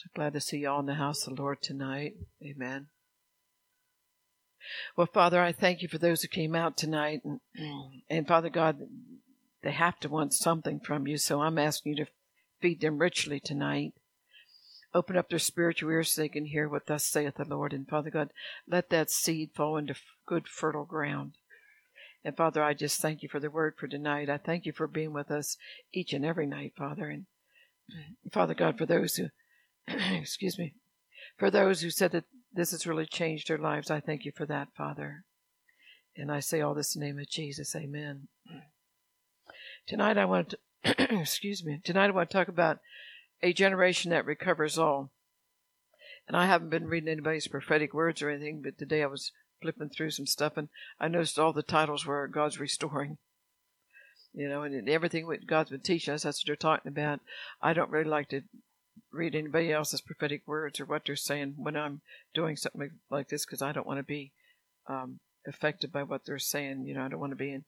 So glad to see you all in the house of the Lord tonight. Amen. Well, Father, I thank you for those who came out tonight. And Father God, they have to want something from you, so I'm asking you to feed them richly tonight. Open up their spiritual ears so they can hear what thus saith the Lord. And Father God, let that seed fall into good, fertile ground. And Father, I just thank you for the word for tonight. I thank you for being with us each and every night, Father. And Father God, for those who, excuse me, for those who said that this has really changed their lives, I thank you for that, Father. And I say all this in the name of Jesus. Amen. Tonight I want to, tonight I want to talk about a generation that recovers all. And I haven't been reading anybody's prophetic words or anything, but today I was flipping through some stuff, and I noticed all the titles were God's restoring. You know, and everything what God's been teaching us, that's what they're talking about. I don't really like to read anybody else's prophetic words or what they're saying when I'm doing something like this, because I don't want to be affected by what they're saying. You know, I don't want to be in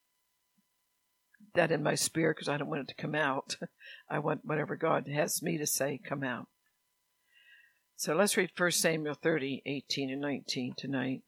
that in my spirit, because I don't want it to come out. I want whatever God has me to say come out. So let's read 1 Samuel 30, 18 and 19 tonight.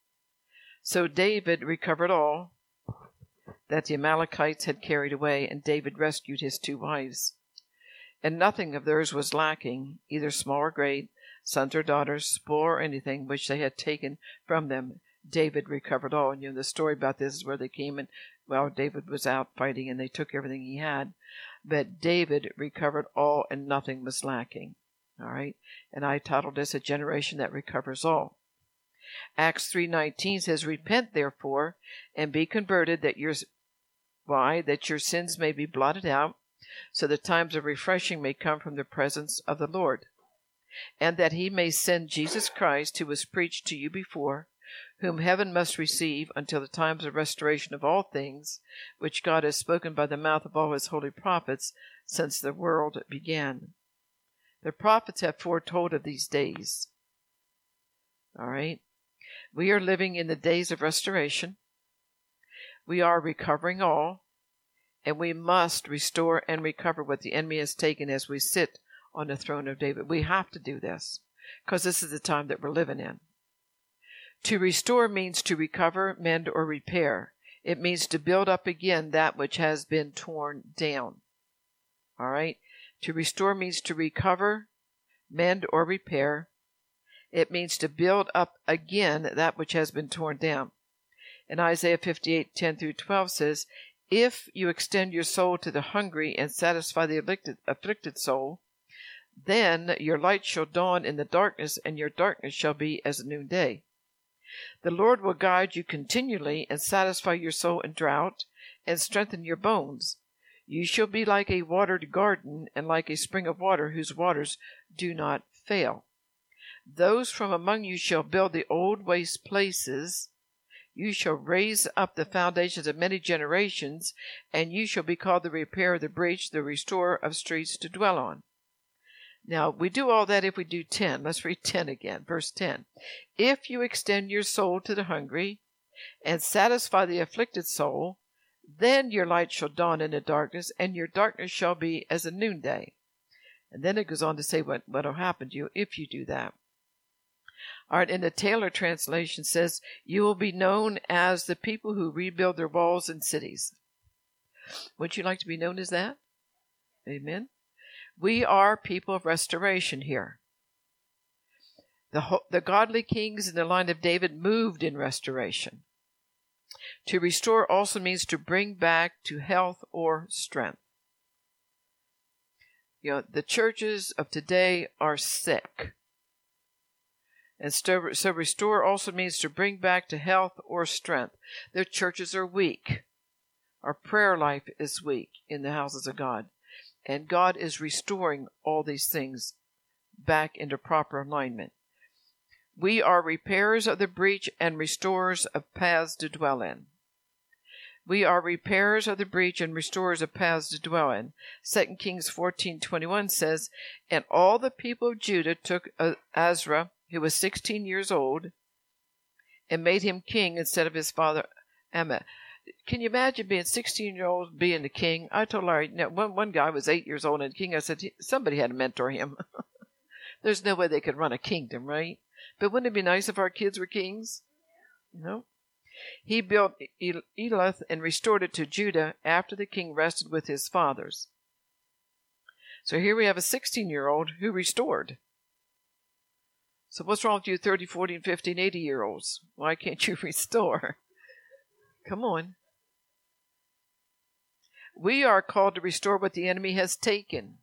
So David recovered all that the Amalekites had carried away, and David rescued his 2 wives. And nothing of theirs was lacking, either small or great, sons or daughters, spoil or anything which they had taken from them. David recovered all. And you know, the story about this is where they came and, well, David was out fighting and they took everything he had. But David recovered all and nothing was lacking. All right? And I titled this A Generation That Recovers All. Acts 3:19 says, Repent therefore and be converted that your sins may be blotted out, so that times of refreshing may come from the presence of the Lord, and that he may send Jesus Christ, who was preached to you before, whom heaven must receive until the times of restoration of all things, which God has spoken by the mouth of all his holy prophets since the world began. The prophets have foretold of these days. All right? We are living in the days of restoration. We are recovering all, and we must restore and recover what the enemy has taken as we sit on the throne of David. We have to do this, because this is the time that we're living in. To restore means to recover, mend, or repair. It means to build up again that which has been torn down. All right? To restore means to recover, mend, or repair. It means to build up again that which has been torn down. And Isaiah 58:10 through 12 says, If you extend your soul to the hungry and satisfy the afflicted soul, then your light shall dawn in the darkness, and your darkness shall be as the noonday. The Lord will guide you continually and satisfy your soul in drought and strengthen your bones. You shall be like a watered garden and like a spring of water whose waters do not fail. Those from among you shall build the old waste places. You shall raise up the foundations of many generations, and you shall be called the repairer of the breach, the restorer of streets to dwell on. Now, we do all that if we do 10. Let's read 10 again. Verse 10. If you extend your soul to the hungry and satisfy the afflicted soul, then your light shall dawn in the darkness, and your darkness shall be as a noonday. And then it goes on to say what will happen to you if you do that. All right, in the Taylor translation says, you will be known as the people who rebuild their walls and cities. Would you like to be known as that? Amen. We are people of restoration here. The godly kings in the line of David moved in restoration. To restore also means to bring back to health or strength. You know, the churches of today are sick. And so restore also means to bring back to health or strength. Their churches are weak. Our prayer life is weak in the houses of God. And God is restoring all these things back into proper alignment. We are repairers of the breach and restorers of paths to dwell in. We are repairers of the breach and restorers of paths to dwell in. 2 Kings 14:21 says, And all the people of Judah took Azra, who was 16 years old, and made him king instead of his father Ammah. Can you imagine being 16-year-old being the king? I told Larry, one guy was 8 years old and king. I said, somebody had to mentor him. There's no way they could run a kingdom, right? But wouldn't it be nice if our kids were kings? No. He built Elath and restored it to Judah after the king rested with his fathers. So here we have a 16-year-old who restored. So what's wrong with you 30, 40, and 50, and 80-year-olds? Why can't you restore? Come on. We are called to restore what the enemy has taken.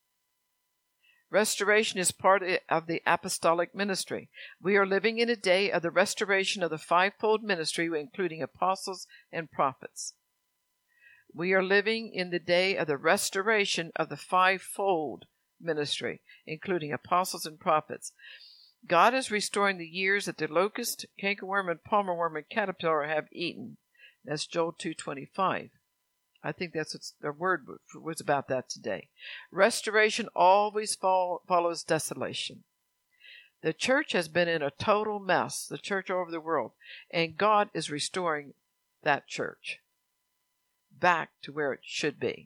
Restoration is part of the apostolic ministry. We are living in a day of the restoration of the fivefold ministry, including apostles and prophets. We are living in the day of the restoration of the fivefold ministry, including apostles and prophets. God is restoring the years that the locust, cankerworm, and palmerworm and caterpillar have eaten. That's Joel 2:25. I think that's what the word was about that today. Restoration always follows desolation. The church has been in a total mess, the church all over the world, and God is restoring that church back to where it should be.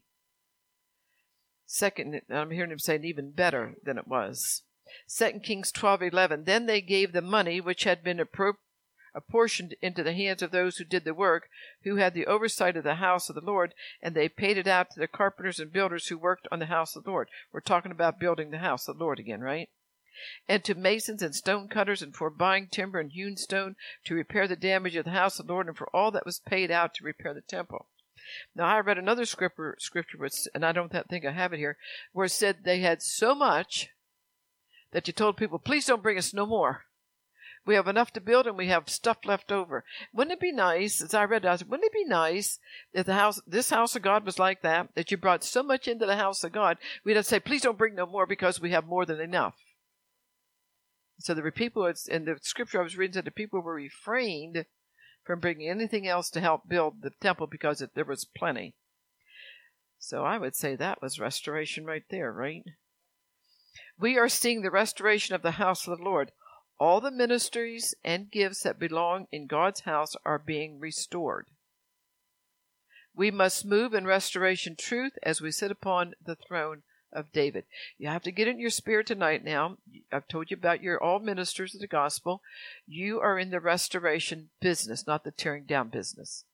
Second, I'm hearing him saying even better than it was. 2 Kings 12:11. Then they gave the money which had been apportioned into the hands of those who did the work, who had the oversight of the house of the Lord, and they paid it out to the carpenters and builders who worked on the house of the Lord. We're talking about building the house of the Lord again, right? And to masons and stone cutters, and for buying timber and hewn stone to repair the damage of the house of the Lord, and for all that was paid out to repair the temple. Now, I read another scripture, and I don't think I have it here, where it said they had so much that you told people, please don't bring us no more. We have enough to build, and we have stuff left over. Wouldn't it be nice, as I read, wouldn't it be nice if this house of God was like that you brought so much into the house of God, we'd have to say, please don't bring no more because we have more than enough. So the people, in the scripture I was reading, said the people were refrained from bringing anything else to help build the temple because there was plenty. So I would say that was restoration right there, right? We are seeing the restoration of the house of the Lord. All the ministries and gifts that belong in God's house are being restored. We must move in restoration truth as we sit upon the throne of David. You have to get in your spirit tonight now. I've told you about you're all ministers of the gospel. You are in the restoration business, not the tearing down business.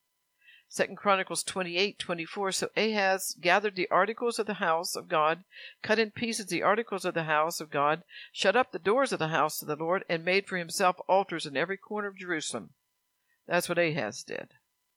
2 Chronicles 28:24. So Ahaz gathered the articles of the house of God, cut in pieces the articles of the house of God, shut up the doors of the house of the Lord, and made for himself altars in every corner of Jerusalem. That's what Ahaz did.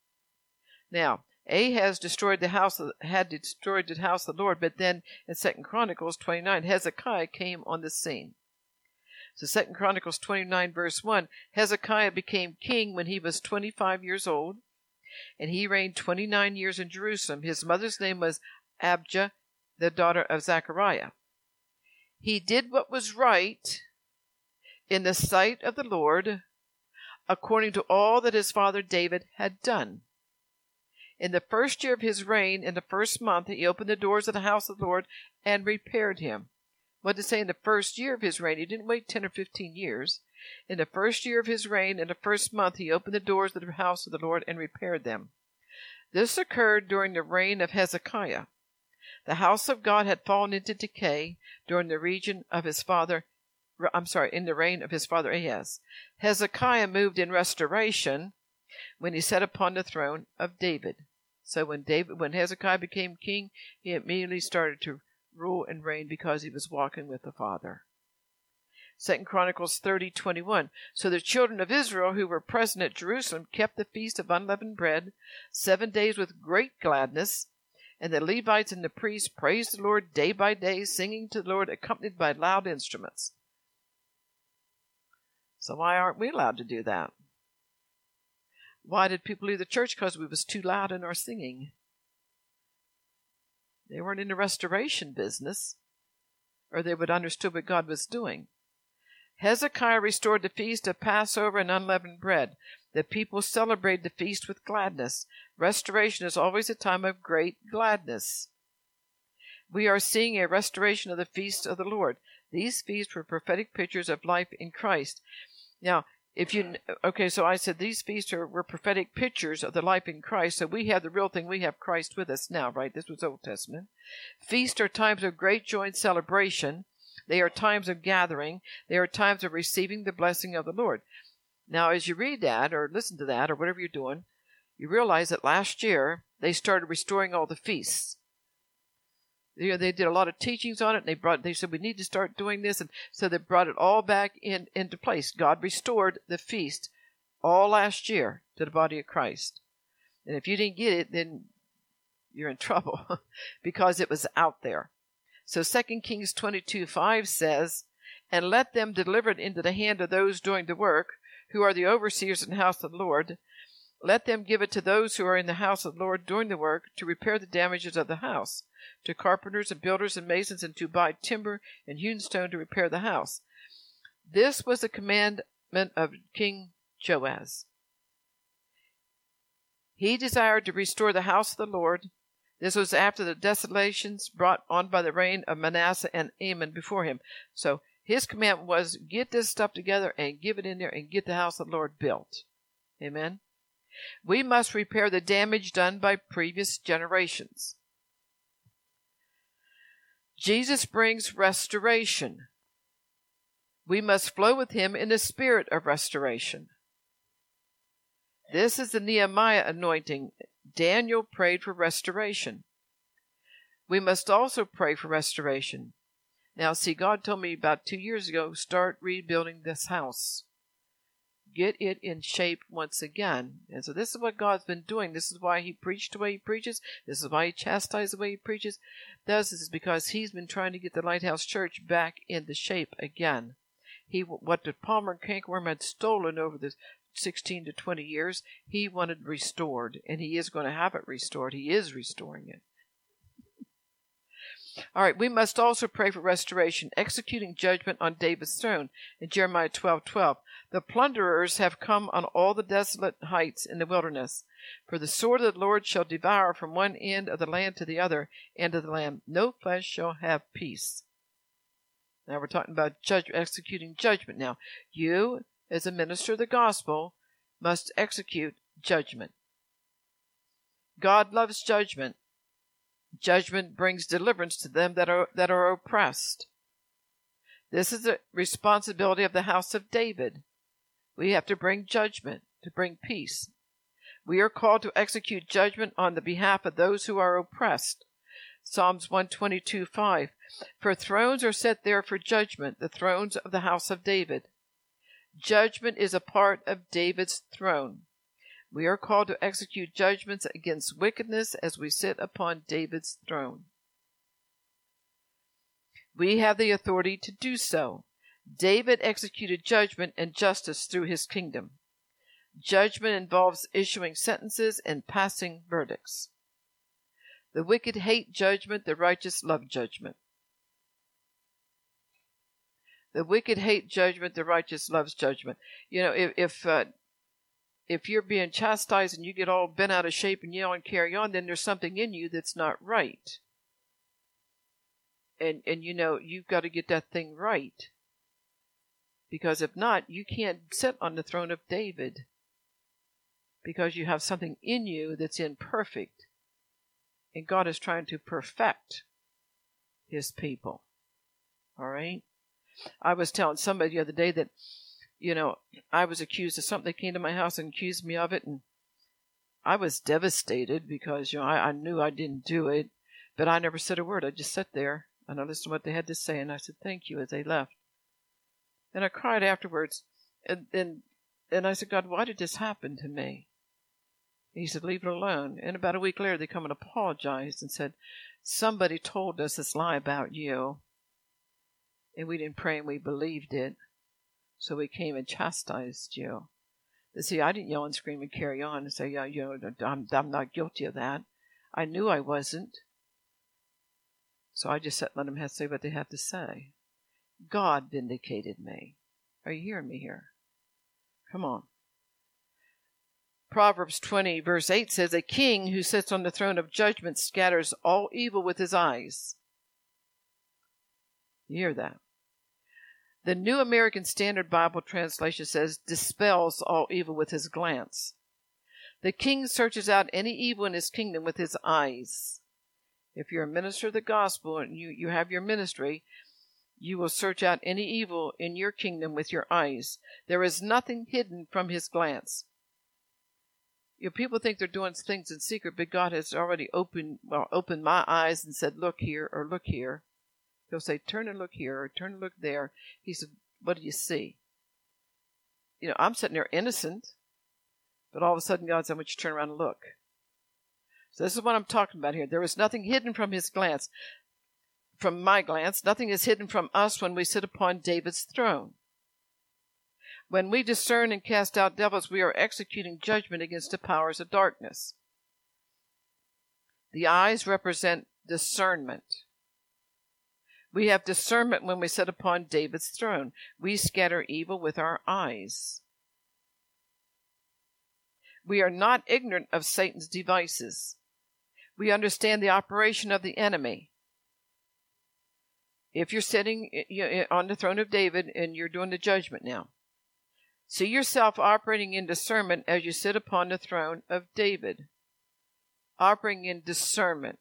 Now, Ahaz had destroyed the house of the Lord, but then in 2 Chronicles 29, Hezekiah came on the scene. So 2 Chronicles 29, verse 1, Hezekiah became king when he was 25 years old, and he reigned 29 years in Jerusalem. His mother's name was Abijah, the daughter of Zechariah. He did what was right in the sight of the Lord, according to all that his father David had done. In the first year of his reign, in the first month, he opened the doors of the house of the Lord and repaired him. What did it say in the first year of his reign? He didn't wait 10 or 15 years. In the first year of his reign, in the first month, he opened the doors of the house of the Lord and repaired them. This occurred during the reign of Hezekiah. The house of God had fallen into decay during the reign of his father Ahaz. Hezekiah moved in restoration when he sat upon the throne of David. So when Hezekiah became king, he immediately started to rule and reign because he was walking with the Father. 2 Chronicles 30:21. So the children of Israel who were present at Jerusalem kept the feast of unleavened bread 7 days with great gladness, and the Levites and the priests praised the Lord day by day, singing to the Lord, accompanied by loud instruments. So why aren't we allowed to do that? Why did people leave the church? Because we was too loud in our singing. They weren't in the restoration business, or they would have understood what God was doing. Hezekiah restored the feast of Passover and unleavened bread. The people celebrated the feast with gladness. Restoration is always a time of great gladness. We are seeing a restoration of the feasts of the Lord. These feasts were prophetic pictures of life in Christ. Now, so I said these feasts were prophetic pictures of the life in Christ. So we have the real thing. We have Christ with us now, right? This was Old Testament. Feasts are times of great joy and celebration. They are times of gathering. They are times of receiving the blessing of the Lord. Now, as you read that or listen to that or whatever you're doing, you realize that last year they started restoring all the feasts. They did a lot of teachings on it, and they said we need to start doing this, and so they brought it all back into place. God restored the feast all last year to the body of Christ. And if you didn't get it, then you're in trouble because it was out there. So 2 Kings 22:5 says, "And let them deliver it into the hand of those doing the work, who are the overseers in the house of the Lord. Let them give it to those who are in the house of the Lord doing the work to repair the damages of the house, to carpenters and builders and masons, and to buy timber and hewn stone to repair the house." This was the commandment of King Joaz. He desired to restore the house of the Lord. This was after the desolations brought on by the reign of Manasseh and Amon before him. So his commandment was, get this stuff together and give it in there and get the house of the Lord built. Amen. We must repair the damage done by previous generations. Jesus brings restoration. We must flow with him in the spirit of restoration. This is the Nehemiah anointing. Daniel prayed for restoration. We must also pray for restoration. Now, see, God told me about 2 years ago, start rebuilding this house. Get it in shape once again. And so this is what God's been doing. This is why he preached the way he preaches. This is why he chastised the way he preaches. This is because he's been trying to get the Lighthouse Church back into shape again. What the palmer and cankerworm had stolen over the 16 to 20 years, he wanted restored, and he is going to have it restored. He is restoring it. All right, we must also pray for restoration, executing judgment on David's throne. In Jeremiah 12:12, the plunderers have come on all the desolate heights in the wilderness. For the sword of the Lord shall devour from one end of the land to the other end of the land. No flesh shall have peace. Now we're talking about executing judgment. Now, you, as a minister of the gospel, must execute judgment. God loves judgment. Judgment brings deliverance to them that are oppressed. This is the responsibility of the house of David. We have to bring judgment, to bring peace. We are called to execute judgment on the behalf of those who are oppressed. Psalms 122:5. For thrones are set there for judgment, the thrones of the house of David. Judgment is a part of David's throne. We are called to execute judgments against wickedness as we sit upon David's throne. We have the authority to do so. David executed judgment and justice through his kingdom. Judgment involves issuing sentences and passing verdicts. The wicked hate judgment, the righteous love judgment. The wicked hate judgment, the righteous loves judgment. You know, if you're being chastised and you get all bent out of shape and yell and carry on, then there's something in you that's not right. And you know, you've got to get that thing right. Because if not, you can't sit on the throne of David. Because you have something in you that's imperfect. And God is trying to perfect his people. All right? I was telling somebody the other day that, you know, I was accused of something. They came to my house and accused me of it, and I was devastated because, you know, I knew I didn't do it, but I never said a word. I just sat there, and I listened to what they had to say, and I said, thank you, as they left. And I cried afterwards, and I said, God, why did this happen to me? And he said, leave it alone. And about a week later, they come and apologized and said, somebody told us this lie about you, and we didn't pray and we believed it. So we came and chastised you. But see, I didn't yell and scream and carry on and say, yeah, you know, I'm not guilty of that. I knew I wasn't. So I just let them say what they have to say. God vindicated me. Are you hearing me here? Come on. Proverbs 20, verse 8 says, a king who sits on the throne of judgment scatters all evil with his eyes. You hear that? The New American Standard Bible Translation says, dispels all evil with his glance. The king searches out any evil in his kingdom with his eyes. If you're a minister of the gospel and you have your ministry, You will search out any evil in your kingdom with your eyes. There is nothing hidden from his glance. People think they're doing things in secret, but God has already opened my eyes and said, look here or look here. He'll say, turn and look here or turn and look there. He said, what do you see? I'm sitting there innocent, but all of a sudden God said, I want you to turn around and look. So this is what I'm talking about here. There is nothing hidden from his glance. From my glance, nothing is hidden from us when we sit upon David's throne. When we discern and cast out devils, we are executing judgment against the powers of darkness. The eyes represent discernment. We have discernment when we sit upon David's throne. We scatter evil with our eyes. We are not ignorant of Satan's devices. We understand the operation of the enemy. If you're sitting on the throne of David and you're doing the judgment now, see yourself operating in discernment as you sit upon the throne of David. Operating in discernment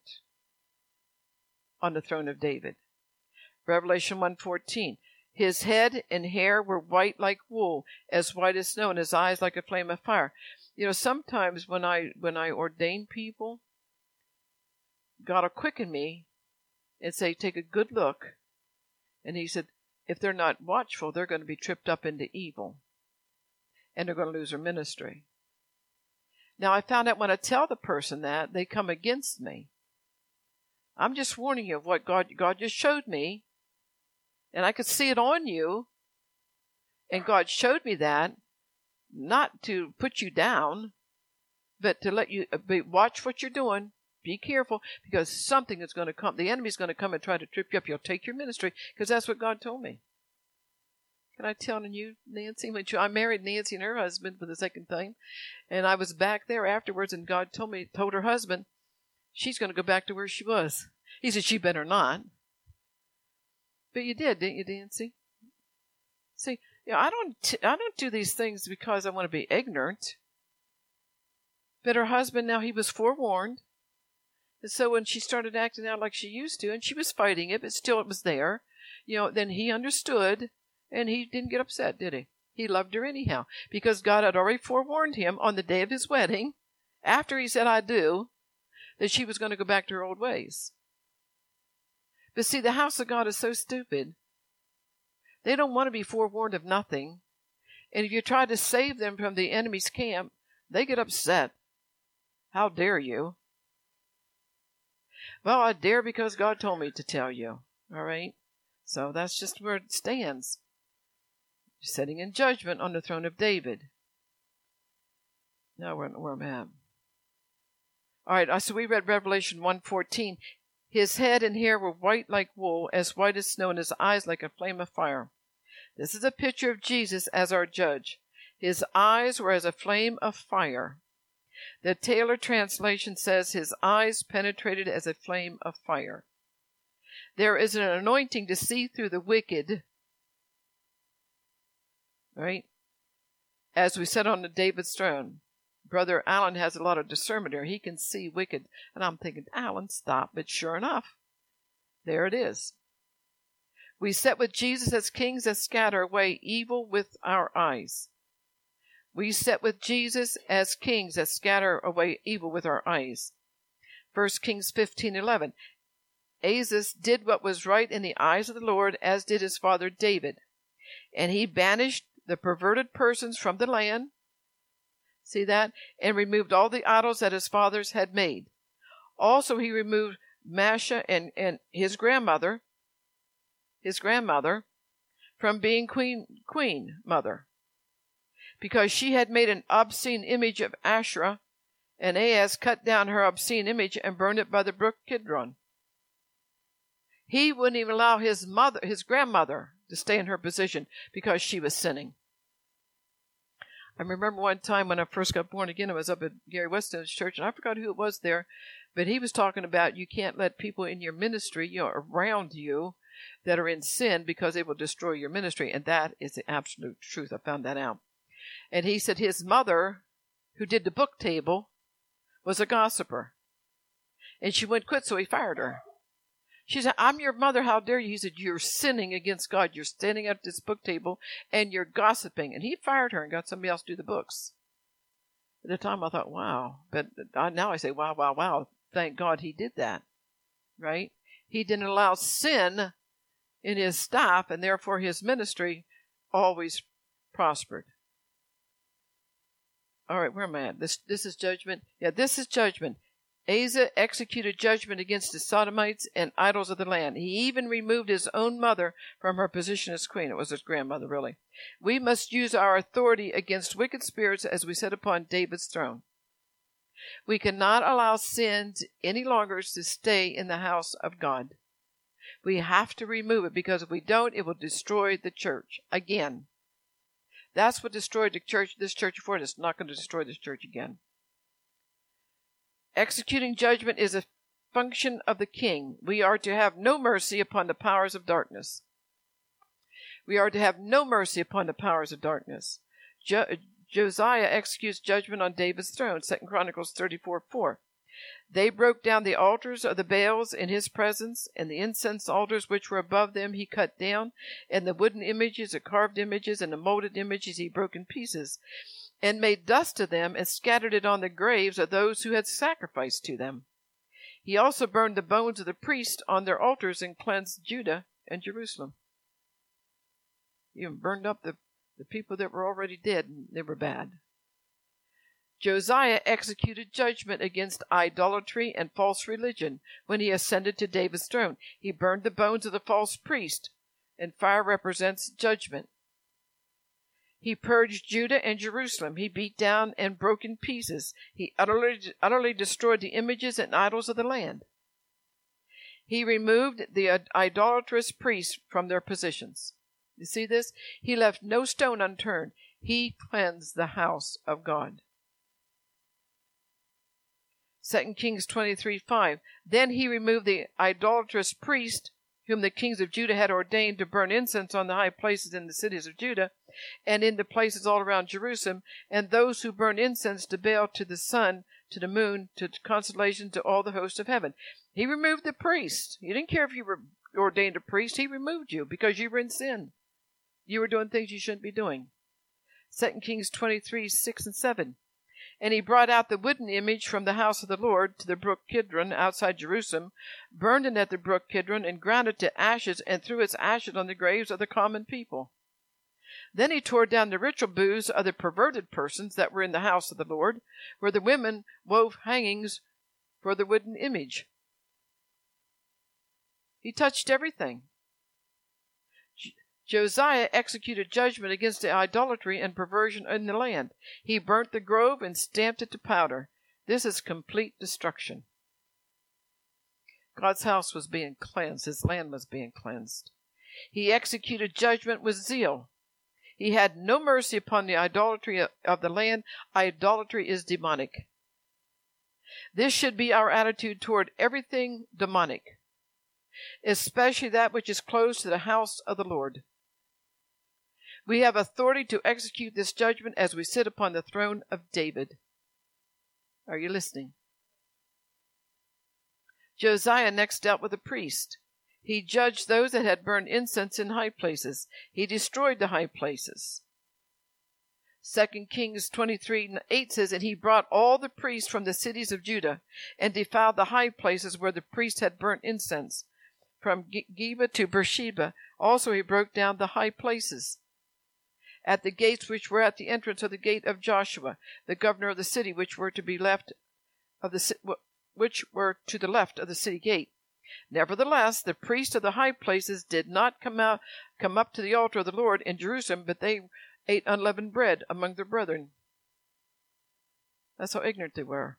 on the throne of David. Revelation 1:14. His head and hair were white like wool, as white as snow, and his eyes like a flame of fire. Sometimes when I ordain people, God will quicken me and say, take a good look. And he said, if they're not watchful, they're going to be tripped up into evil. And they're going to lose their ministry. Now, I found out when I tell the person that, they come against me. I'm just warning you of what God just showed me. And I could see it on you. And God showed me that, not to put you down, but to let you watch what you're doing. Be careful, because something is going to come. The enemy's going to come and try to trip you up. You'll take your ministry, because that's what God told me. Can I tell you, Nancy? I married Nancy and her husband for the second time, and I was back there afterwards, and God told her husband, she's going to go back to where she was. He said, she better not. But you did, didn't you, Nancy? See, I don't do these things because I want to be ignorant. But her husband, now he was forewarned. And so when she started acting out like she used to, and she was fighting it, but still it was there, then he understood, and he didn't get upset, did he? He loved her anyhow, because God had already forewarned him on the day of his wedding, after he said, I do, that she was going to go back to her old ways. But see, the house of God is so stupid. They don't want to be forewarned of nothing. And if you try to save them from the enemy's camp, they get upset. How dare you? Well, I dare because God told me to tell you. All right? So that's just where it stands. Sitting in judgment on the throne of David. Now where I'm at. All right, so we read Revelation 1:14. His head and hair were white like wool, as white as snow, and his eyes like a flame of fire. This is a picture of Jesus as our judge. His eyes were as a flame of fire. The Taylor translation says his eyes penetrated as a flame of fire. There is an anointing to see through the wicked. Right? As we said on the David's throne, Brother Alan has a lot of discernment here. He can see wicked. And I'm thinking, Alan, stop. But sure enough, there it is. We sit with Jesus as kings that scatter away evil with our eyes. We sit with Jesus as kings that scatter away evil with our eyes. 1 Kings 15:11. Asa did what was right in the eyes of the Lord, as did his father David. And he banished the perverted persons from the land. See that? And removed all the idols that his fathers had made. Also he removed Masha and his grandmother from being queen mother, because she had made an obscene image of Asherah, and Ahaz cut down her obscene image and burned it by the brook Kidron. He wouldn't even allow his grandmother, to stay in her position because she was sinning. I remember one time when I first got born again, I was up at Gary Weston's church, and I forgot who it was there, but he was talking about you can't let people in your ministry, around you, that are in sin, because they will destroy your ministry, and that is the absolute truth. I found that out. And he said his mother, who did the book table, was a gossiper, and she wouldn't quit, so he fired her. She said, I'm your mother. How dare you? He said, you're sinning against God. You're standing at this book table and you're gossiping. And he fired her and got somebody else to do the books. At the time, I thought, wow. But now I say, wow, wow, wow. Thank God he did that. Right? He didn't allow sin in his staff, and therefore his ministry always prospered. All right, where am I at? This is judgment. Yeah, this is judgment. Asa executed judgment against the Sodomites and idols of the land. He even removed his own mother from her position as queen. It was his grandmother, really. We must use our authority against wicked spirits as we sit upon David's throne. We cannot allow sins any longer to stay in the house of God. We have to remove it, because if we don't, it will destroy the church again. That's what destroyed the church, this church before. It's not going to destroy this church again. Executing judgment is a function of the king. We are to have no mercy upon the powers of darkness. We are to have no mercy upon the powers of darkness. Josiah executes judgment on David's throne, 2 Chronicles 34:4. They broke down the altars of the Baals in his presence, and the incense altars which were above them he cut down, and the wooden images, the carved images, and the molded images he broke in pieces, and made dust of them, and scattered it on the graves of those who had sacrificed to them. He also burned the bones of the priests on their altars, and cleansed Judah and Jerusalem. He even burned up the people that were already dead, and they were bad. Josiah executed judgment against idolatry and false religion when he ascended to David's throne. He burned the bones of the false priest, and fire represents judgment. He purged Judah and Jerusalem. He beat down and broke in pieces. He utterly destroyed the images and idols of the land. He removed the idolatrous priests from their positions. You see this? He left no stone unturned. He cleansed the house of God. 2 Kings 23:5. Then he removed the idolatrous priest whom the kings of Judah had ordained to burn incense on the high places in the cities of Judah and in the places all around Jerusalem, and those who burned incense to Baal, to the sun, to the moon, to constellation, to all the hosts of heaven. He removed the priest. He didn't care if you were ordained a priest. He removed you because you were in sin. You were doing things you shouldn't be doing. 2 Kings 23:6 and 7. And he brought out the wooden image from the house of the Lord to the brook Kidron outside Jerusalem, burned it at the brook Kidron, and ground it to ashes, and threw its ashes on the graves of the common people. Then he tore down the ritual booths of the perverted persons that were in the house of the Lord, where the women wove hangings for the wooden image. He touched everything. Josiah executed judgment against the idolatry and perversion in the land. He burnt the grove and stamped it to powder. This is complete destruction. God's house was being cleansed. His land was being cleansed. He executed judgment with zeal. He had no mercy upon the idolatry of the land. Idolatry is demonic. This should be our attitude toward everything demonic, especially that which is close to the house of the Lord. We have authority to execute this judgment as we sit upon the throne of David. Are you listening? Josiah next dealt with the priest. He judged those that had burned incense in high places. He destroyed the high places. 2 Kings 23:8 says, and he brought all the priests from the cities of Judah and defiled the high places where the priests had burnt incense, from Geba to Beersheba. Also he broke down the high places at the gates which were at the entrance of the gate of Joshua, the governor of the city, which were to the left of the city gate. Nevertheless, the priests of the high places did not come up to the altar of the Lord in Jerusalem, but they ate unleavened bread among their brethren. That's how ignorant they were.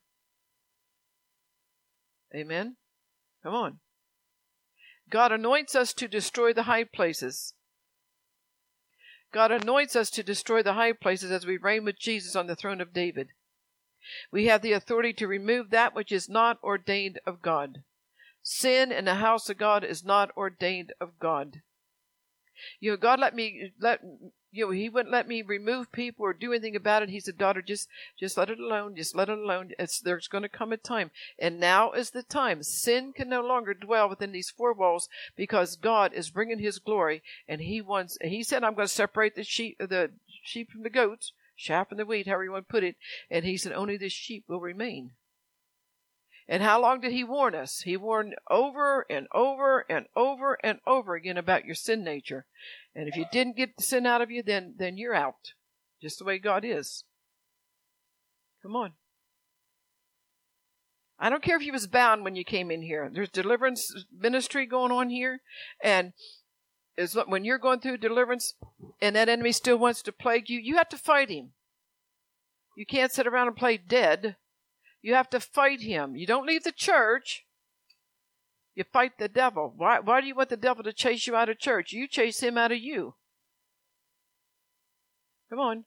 Amen? Come on. God anoints us to destroy the high places. God anoints us to destroy the high places as we reign with Jesus on the throne of David. We have the authority to remove that which is not ordained of God. Sin in the house of God is not ordained of God. God let he wouldn't let me remove people or do anything about it. He said, daughter, just let it alone. Just let it alone. There's going to come a time. And now is the time. Sin can no longer dwell within these four walls because God is bringing his glory. And he said, I'm going to separate the sheep from the goats, chaff from the wheat, however you want to put it. And he said, only the sheep will remain. And how long did he warn us? He warned over and over and over and over again about your sin nature. And if you didn't get the sin out of you, then you're out. Just the way God is. Come on. I don't care if you was bound when you came in here. There's deliverance ministry going on here. And when you're going through deliverance and that enemy still wants to plague you, you have to fight him. You can't sit around and play dead. You have to fight him. You don't leave the church. You fight the devil. Why do you want the devil to chase you out of church? You chase him out of you. Come on.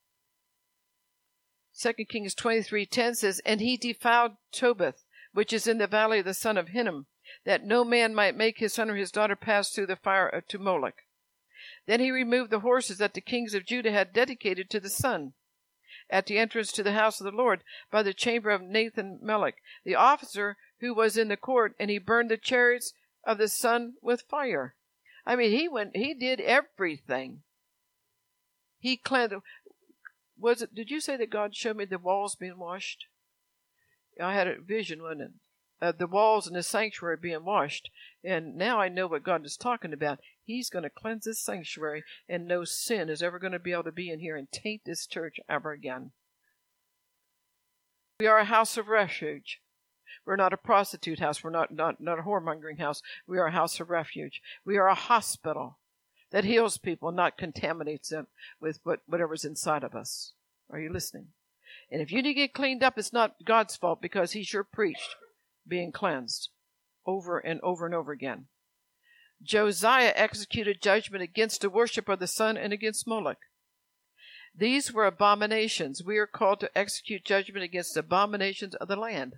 2 Kings 23:10 says, and he defiled Tobith, which is in the valley of the son of Hinnom, that no man might make his son or his daughter pass through the fire to Moloch. Then he removed the horses that the kings of Judah had dedicated to the sun, at the entrance to the house of the Lord, by the chamber of Nathan-Melech, the officer who was in the court, and he burned the chariots of the sun with fire. I mean, he did everything. He cleansed. Did you say that God showed me the walls being washed? I had a vision, wasn't it? Of the walls in the sanctuary being washed. And now I know what God is talking about. He's going to cleanse this sanctuary, and no sin is ever going to be able to be in here and taint this church ever again. We are a house of refuge. We're not a prostitute house. We're not a whoremongering house. We are a house of refuge. We are a hospital that heals people, not contaminates them with whatever's inside of us. Are you listening? And if you need to get cleaned up, it's not God's fault, because he sure preached being cleansed over and over and over again. Josiah executed judgment against the worship of the sun and against Moloch. These were abominations. We are called to execute judgment against the abominations of the land.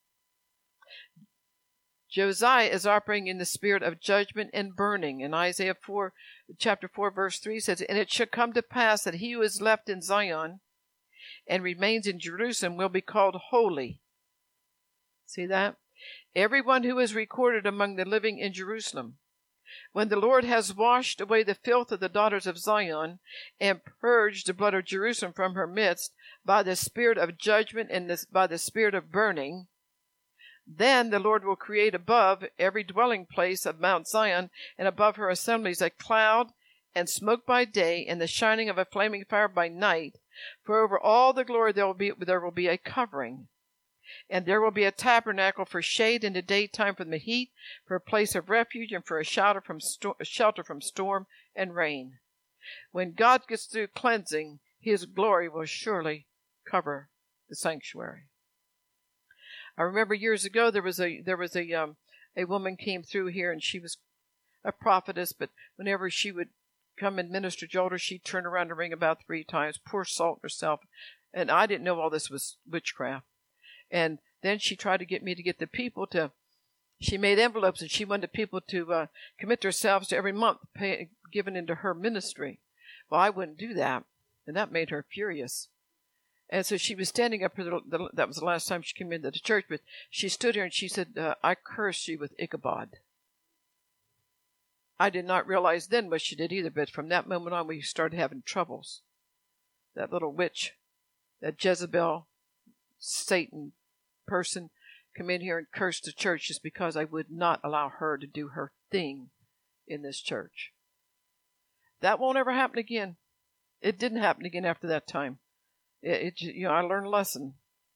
Josiah is operating in the spirit of judgment and burning. In Isaiah chapter 4, verse 3 says, and it shall come to pass that he who is left in Zion and remains in Jerusalem will be called holy. See that? Everyone who is recorded among the living in Jerusalem. When the Lord has washed away the filth of the daughters of Zion and purged the blood of Jerusalem from her midst by the spirit of judgment and by the spirit of burning, then the Lord will create above every dwelling place of Mount Zion and above her assemblies a cloud and smoke by day and the shining of a flaming fire by night. For over all the glory there will be a covering. And there will be a tabernacle for shade in the daytime from the heat, for a place of refuge, and for a shelter from storm and rain. When God gets through cleansing, his glory will surely cover the sanctuary. I remember years ago there was a woman came through here, and she was a prophetess, but whenever she would come and minister to elders, she'd turn around and ring about 3 times, pour salt herself, and I didn't know all this was witchcraft. And then she tried to get me to get the people to, she made envelopes, and she wanted people to commit themselves to every month given into her ministry. Well, I wouldn't do that, and that made her furious. And so she was standing up here, that was the last time she came into the church, but she stood here and she said, I curse you with Ichabod. I did not realize then what she did either, but from that moment on we started having troubles. That little witch, that Jezebel, Satan person, come in here and curse the church just because I would not allow her to do her thing in this church. That won't ever happen again. It didn't happen again after that time. I learned a lesson.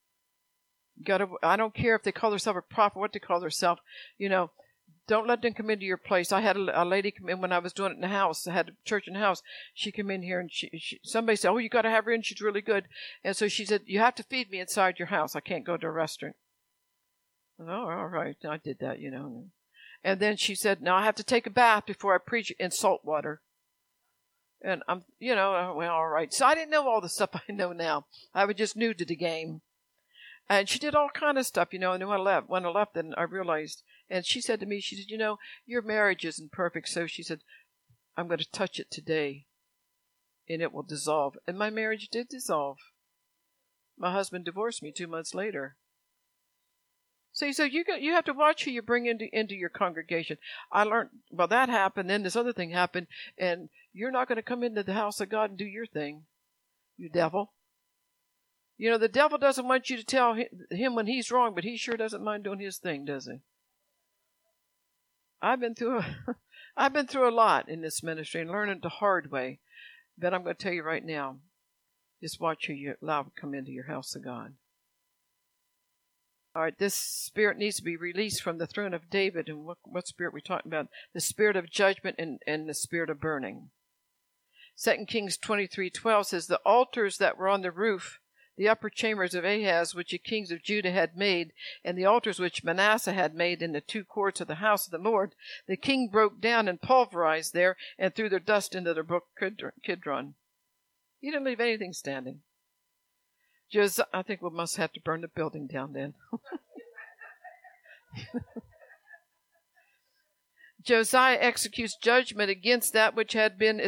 I don't care if they call themselves a prophet, what they call themselves. Don't let them come into your place. I had a lady come in when I was doing it in the house. I had a church in the house. She came in here and somebody said, oh, you got to have her in. She's really good. And so she said, you have to feed me inside your house. I can't go to a restaurant. Oh, all right. I did that, And then she said, now I have to take a bath before I preach in salt water. And I'm, well, all right. So I didn't know all the stuff I know now. I was just new to the game. And she did all kind of stuff, and then when I left, then I realized, and she said to me, she said, your marriage isn't perfect. So she said, I'm going to touch it today and it will dissolve. And my marriage did dissolve. My husband divorced me 2 months later. See, so you have to watch who you bring into your congregation. I learned, well, that happened, then this other thing happened, and you're not going to come into the house of God and do your thing, you devil. You know, the devil doesn't want you to tell him when he's wrong, but he sure doesn't mind doing his thing, does he? I've been through a lot in this ministry and learning the hard way. But I'm going to tell you right now, just watch who you allow to come into your house of God. All right, this spirit needs to be released from the throne of David. And what spirit are we talking about? The spirit of judgment and the spirit of burning. 2 Kings 23:12 says, the altars that were on the roof, the upper chambers of Ahaz, which the kings of Judah had made, and the altars which Manasseh had made in the 2 courts of the house of the Lord, the king broke down and pulverized there and threw their dust into the brook Kidron. He didn't leave anything standing. I think we must have to burn the building down then. Josiah executes judgment against that which had been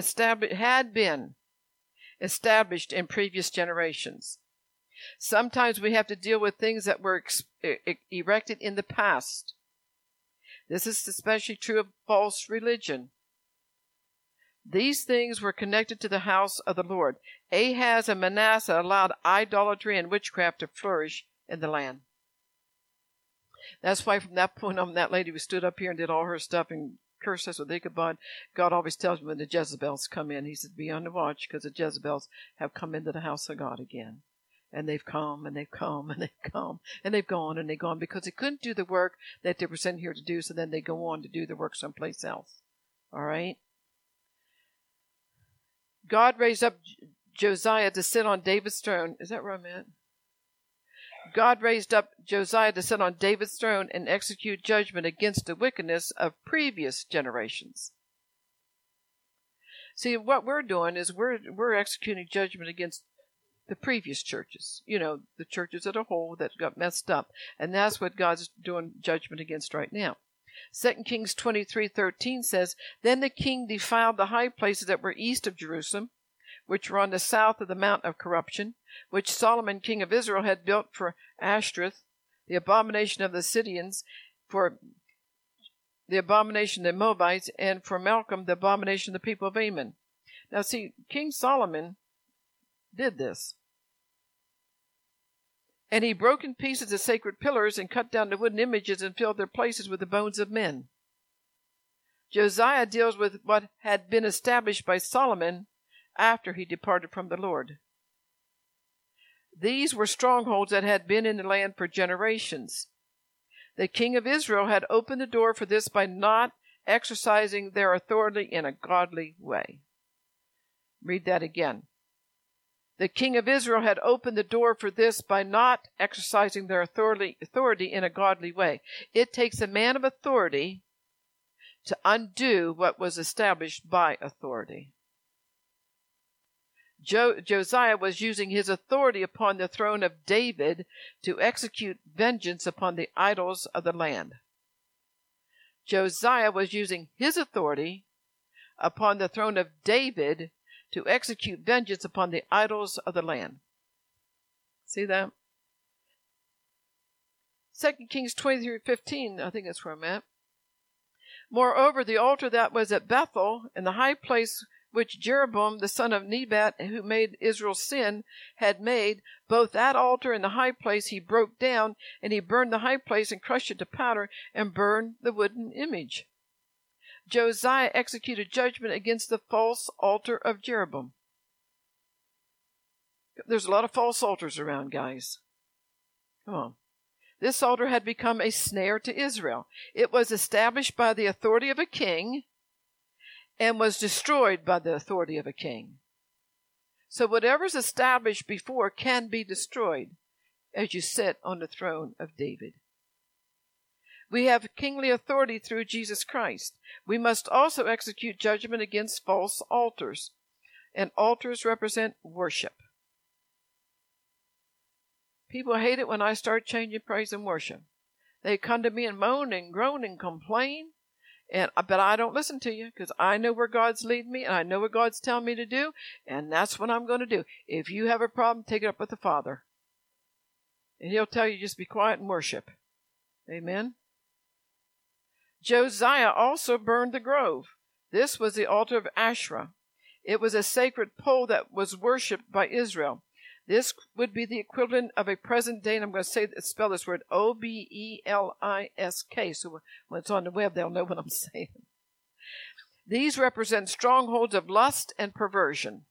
established in previous generations. Sometimes we have to deal with things that were erected in the past. This is especially true of false religion. These things were connected to the house of the Lord. Ahaz and Manasseh allowed idolatry and witchcraft to flourish in the land. That's why from that point on, that lady who stood up here and did all her stuff and cursed us with Ichabod, God always tells me when the Jezebels come in, he said, be on the watch, because the Jezebels have come into the house of God again. And they've come, and they've come, and they've come, and they've gone, and they've gone, because they couldn't do the work that they were sent here to do, so then they go on to do the work someplace else. All right? God raised up Josiah to sit on David's throne. Is that where I'm at? God raised up Josiah to sit on David's throne and execute judgment against the wickedness of previous generations. See, what we're doing is we're executing judgment against the previous churches. You know, the churches as a whole that got messed up. And that's what God's doing judgment against right now. 2 Kings 23:13 says, then the king defiled the high places that were east of Jerusalem, which were on the south of the Mount of Corruption, which Solomon king of Israel had built for Ashtoreth, the abomination of the Sidonians, for the abomination of the Moabites, and for Malcolm, the abomination of the people of Ammon. Now see, King Solomon did this. And he broke in pieces the sacred pillars and cut down the wooden images and filled their places with the bones of men. Josiah deals with what had been established by Solomon after he departed from the Lord. These were strongholds that had been in the land for generations. The king of Israel had opened the door for this by not exercising their authority in a godly way. Read that again. The king of Israel had opened the door for this by not exercising their authority in a godly way. It takes a man of authority to undo what was established by authority. Josiah was using his authority upon the throne of David to execute vengeance upon the idols of the land. Josiah was using his authority upon the throne of David to execute vengeance upon the idols of the land. See that? 2 Kings 23:15, I think that's where I'm at. Moreover, the altar that was at Bethel, in the high place which Jeroboam the son of Nebat, who made Israel sin, had made, both that altar and the high place he broke down, and he burned the high place and crushed it to powder, and burned the wooden image. Josiah executed judgment against the false altar of Jeroboam. There's a lot of false altars around, guys. Come on. This altar had become a snare to Israel. It was established by the authority of a king and was destroyed by the authority of a king. So whatever's established before can be destroyed as you sit on the throne of David. We have kingly authority through Jesus Christ. We must also execute judgment against false altars. And altars represent worship. People hate it when I start changing praise and worship. They come to me and moan and groan and complain. But I don't listen to you because I know where God's leading me and I know what God's telling me to do, and that's what I'm going to do. If you have a problem, take it up with the Father. And He'll tell you just be quiet and worship. Amen. Josiah also burned the grove. This was the altar of Asherah. It was a sacred pole that was worshipped by Israel. This would be the equivalent of a present day, and I'm going to spell this word, Obelisk. So when it's on the web, they'll know what I'm saying. These represent strongholds of lust and perversion.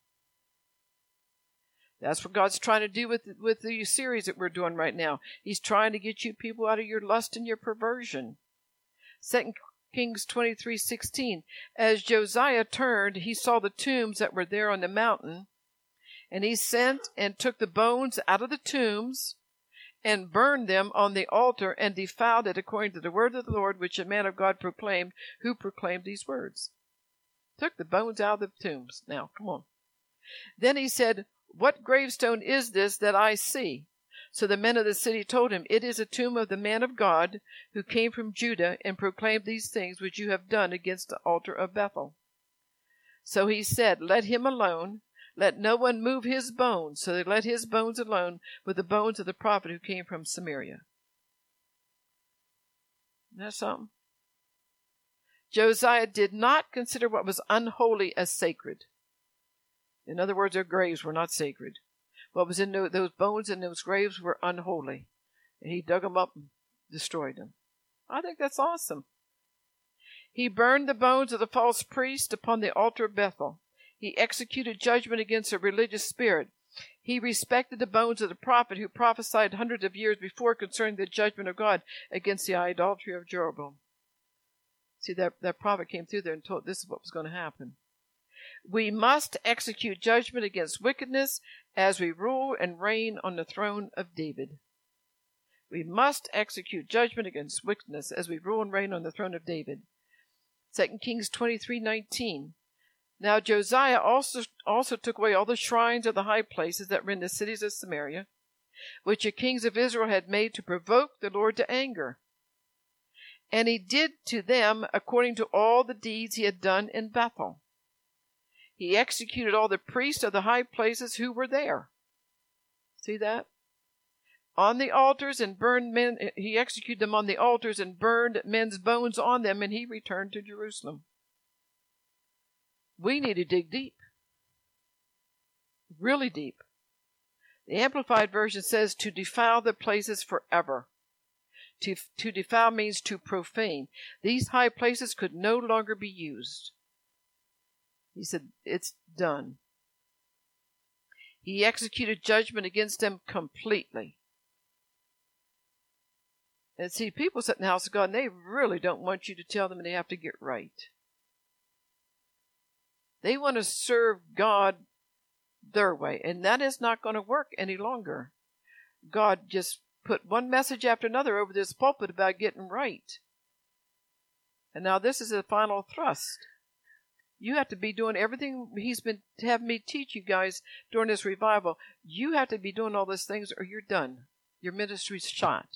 That's what God's trying to do with the series that we're doing right now. He's trying to get you people out of your lust and your perversion. 2 Kings 23:16. As Josiah turned, he saw the tombs that were there on the mountain, and he sent and took the bones out of the tombs and burned them on the altar and defiled it according to the word of the Lord, which a man of God proclaimed, who proclaimed these words. Took the bones out of the tombs. Now, come on. Then he said, "What gravestone is this that I see?" So the men of the city told him, "It is a tomb of the man of God who came from Judah and proclaimed these things which you have done against the altar of Bethel." So he said, "Let him alone. Let no one move his bones." So they let his bones alone with the bones of the prophet who came from Samaria. Isn't that something? Josiah did not consider what was unholy as sacred. In other words, their graves were not sacred. What was in those bones in those graves were unholy. And he dug them up and destroyed them. I think that's awesome. He burned the bones of the false priest upon the altar of Bethel. He executed judgment against a religious spirit. He respected the bones of the prophet who prophesied hundreds of years before concerning the judgment of God against the idolatry of Jeroboam. See, that prophet came through there and told this is what was going to happen. We must execute judgment against wickedness as we rule and reign on the throne of David. We must execute judgment against wickedness as we rule and reign on the throne of David. 2 Kings 23:19. Now Josiah also took away all the shrines of the high places that were in the cities of Samaria, which the kings of Israel had made to provoke the Lord to anger. And he did to them according to all the deeds he had done in Bethel. He executed all the priests of the high places who were there. See that? On the altars and burned men, he executed them on the altars and burned men's bones on them, and he returned to Jerusalem. We need to dig deep. Really deep. The Amplified Version says to defile the places forever. To defile means to profane. These high places could no longer be used. He said, it's done. He executed judgment against them completely. And see, people sit in the house of God, and they really don't want you to tell them they have to get right. They want to serve God their way, and that is not going to work any longer. God just put one message after another over this pulpit about getting right. And now this is the final thrust. You have to be doing everything he's been having me teach you guys during this revival. You have to be doing all these things or you're done. Your ministry's shot.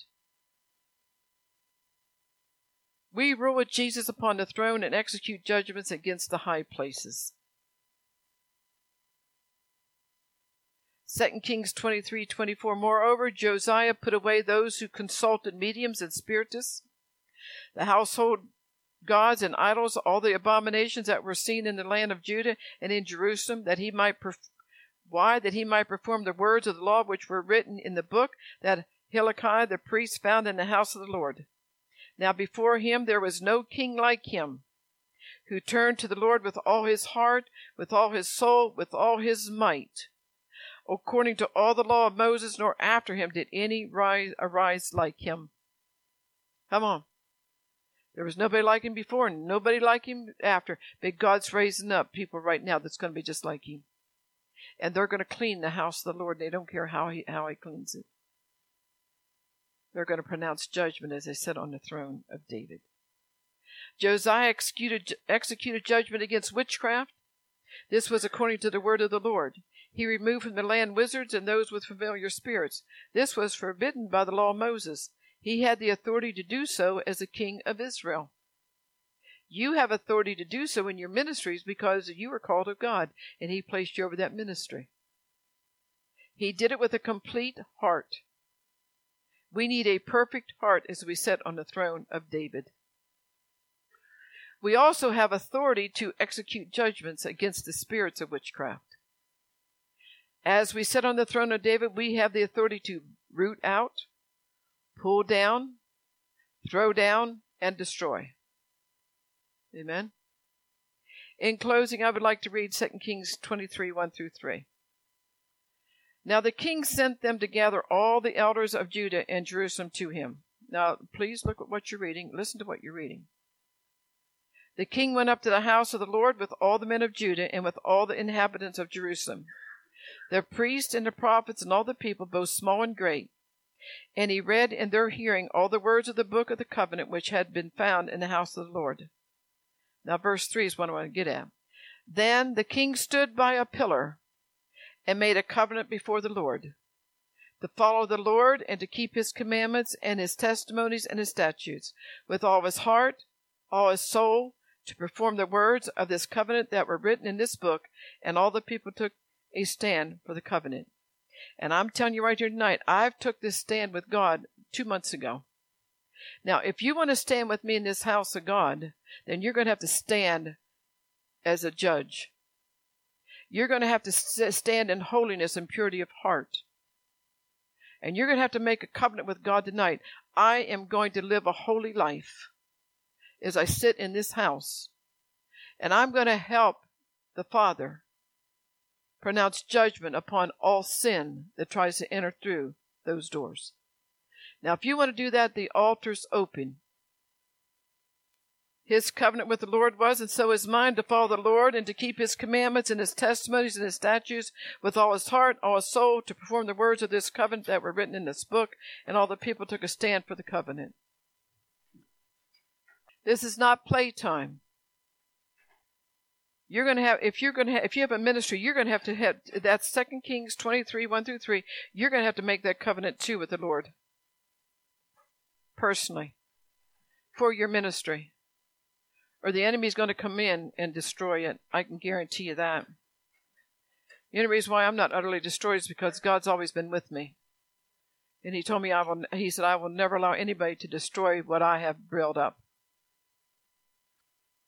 We rule with Jesus upon the throne and execute judgments against the high places. 2 Kings 23:24. Moreover, Josiah put away those who consulted mediums and spiritists, the household gods and idols, all the abominations that were seen in the land of Judah and in Jerusalem, that he might that he might perform the words of the law which were written in the book that Hilkiah the priest found in the house of the Lord. Now before him there was no king like him, who turned to the Lord with all his heart, with all his soul, with all his might, according to all the law of Moses, nor after him did any arise like him. Come on. There was nobody like him before and nobody like him after. But God's raising up people right now that's going to be just like him. And they're going to clean the house of the Lord. They don't care how he cleans it. They're going to pronounce judgment, as I said, on the throne of David. Josiah executed judgment against witchcraft. This was according to the word of the Lord. He removed from the land wizards and those with familiar spirits. This was forbidden by the law of Moses. He had the authority to do so as the king of Israel. You have authority to do so in your ministries because you are called of God, and he placed you over that ministry. He did it with a complete heart. We need a perfect heart as we sit on the throne of David. We also have authority to execute judgments against the spirits of witchcraft. As we sit on the throne of David, we have the authority to root out, pull down, throw down, and destroy. Amen. In closing, I would like to read 2 Kings 23, 1 through 3. Now the king sent them to gather all the elders of Judah and Jerusalem to him. Now, please look at what you're reading. Listen to what you're reading. The king went up to the house of the Lord with all the men of Judah and with all the inhabitants of Jerusalem, the priests and the prophets and all the people, both small and great. And he read in their hearing all the words of the book of the covenant which had been found in the house of the Lord. Now verse 3 is what I want to get at. Then the king stood by a pillar and made a covenant before the Lord, to follow the Lord and to keep his commandments and his testimonies and his statutes with all his heart, all his soul, to perform the words of this covenant that were written in this book. And all the people took a stand for the covenant. And I'm telling you right here tonight, I've took this stand with God 2 months ago. Now, if you want to stand with me in this house of God, then you're going to have to stand as a judge. You're going to have to stand in holiness and purity of heart. And you're going to have to make a covenant with God tonight. I am going to live a holy life as I sit in this house. And I'm going to help the Father pronounce judgment upon all sin that tries to enter through those doors. Now, if you want to do that, the altar's open. His covenant with the Lord was, and so is mine, to follow the Lord and to keep his commandments and his testimonies and his statutes with all his heart, all his soul, to perform the words of this covenant that were written in this book. And all the people took a stand for the covenant. This is not playtime. You're going to have, if you have a ministry, you're going to have, that's 2 Kings 23, 1 through 3, you're going to have to make that covenant too with the Lord. Personally. For your ministry. Or the enemy's going to come in and destroy it. I can guarantee you that. The only reason why I'm not utterly destroyed is because God's always been with me. And he told me, he said, I will never allow anybody to destroy what I have built up.